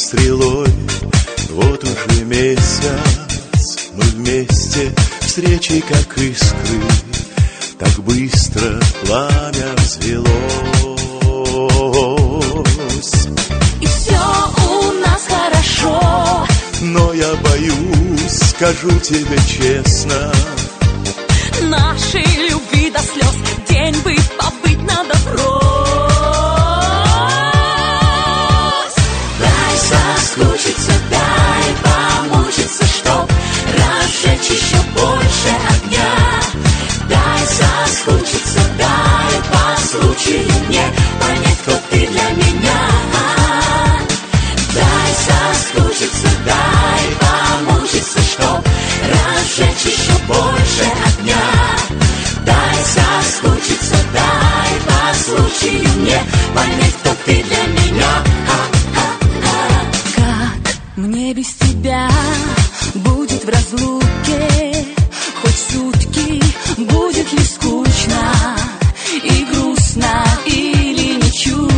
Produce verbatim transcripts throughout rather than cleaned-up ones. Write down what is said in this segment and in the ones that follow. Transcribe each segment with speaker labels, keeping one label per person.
Speaker 1: стрелой. Вот уже месяц мы вместе, встречи как искры, так быстро пламя взвелось.
Speaker 2: И все у нас хорошо,
Speaker 1: но я боюсь, скажу тебе честно,
Speaker 2: нашей любви до слез день бы побыть надо врозь. Дай соскучиться, дай помучиться, чтоб разжечь еще больше огня. Дай соскучиться, дай по случаю мне понять, кто ты для меня. Дай соскучиться, дай помучиться, чтоб разжечь еще больше огня. Дай соскучиться, дай по случаю мне понять, кто ты для меня. Как мне без тебя будет в разлуке? Хоть сутки, будет ли скучно и грустно или не чуть?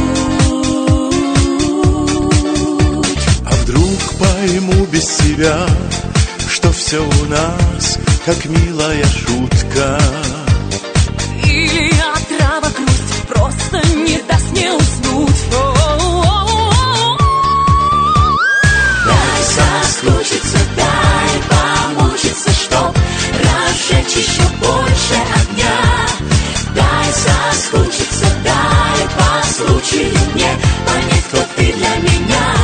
Speaker 1: А вдруг пойму без тебя, что все у нас как милая шутка?
Speaker 2: Или отрава грусть просто не даст мне уснуть? Дай соскучиться, дай помучиться, чтоб разжечь еще больше огня. Дай соскучиться, дай по случаю мне понять, кто ты для меня.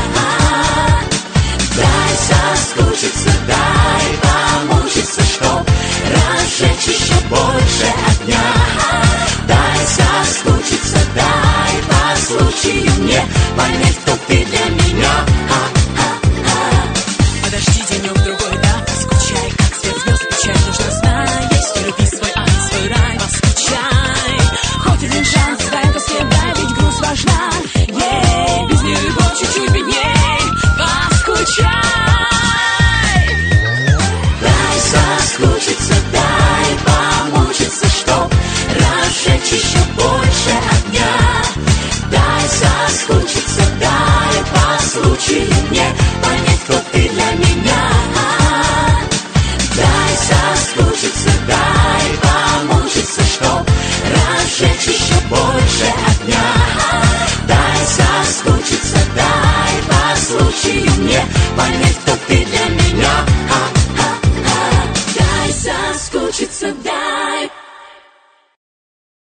Speaker 2: Дай соскучиться, дай помучиться, чтоб разжечь еще больше огня. Дай соскучиться, дай по случаю мне понять, кто ты для меня. Подожди денек-другой, да, поскучай, как свет звезд, печаль нужно знать. Есть у любви свой ад, свой рай, поскучай. Хоть один шанс, дай тоске, дай, ведь грусть важна. Ей, без нее любовь чуть-чуть бедней, поскучай. Дай соскучиться, дай помучиться, чтоб разжечь еще больше огня. Дай соскучиться, дай по случаю мне понять, кто ты для меня. Дай соскучиться, дай помучиться, чтоб разжечь